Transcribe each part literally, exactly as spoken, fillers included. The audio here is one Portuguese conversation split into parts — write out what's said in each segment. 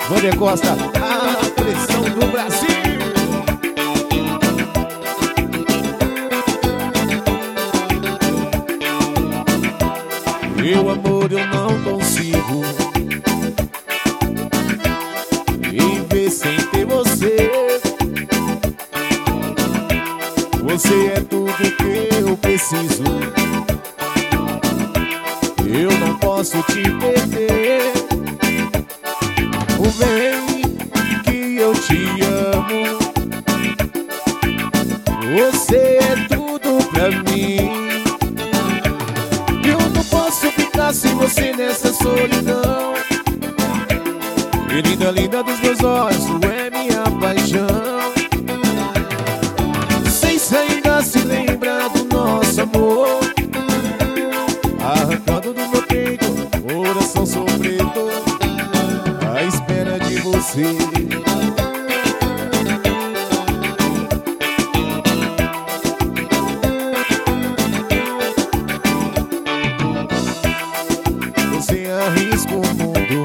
Wander Costa, a pressão do Brasil. Meu amor, eu não consigo viver sem ter você. Você é tudo que eu preciso. Eu não posso te perder. O bem que eu te amo. Você é tudo pra mim. Eu não posso ficar sem você nessa solidão. E linda, linda dos meus olhos, tu é minha paixão. Sei se ainda se lembra do nosso amor, arrancando do meu peito, coração sofrido, à espera de você. Você arrisca o mundo,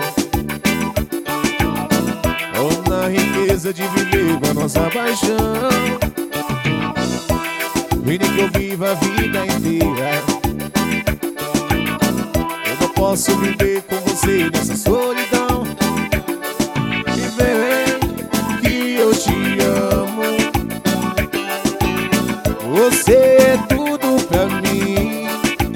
ou na riqueza de viver com a nossa paixão. E nem que eu viva a vida inteira, eu não posso viver com você nessa solidão. E vem que eu te amo. Você é tudo pra mim.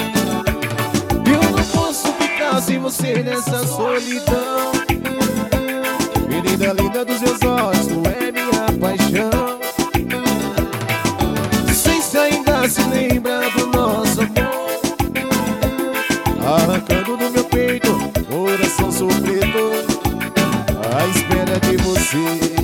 Eu não posso ficar sem você nessa solidão. E linda, linda dos meus olhos, tu é minha paixão. Se lembra do nosso amor, arrancando do meu peito, coração sofrido, à espera de você.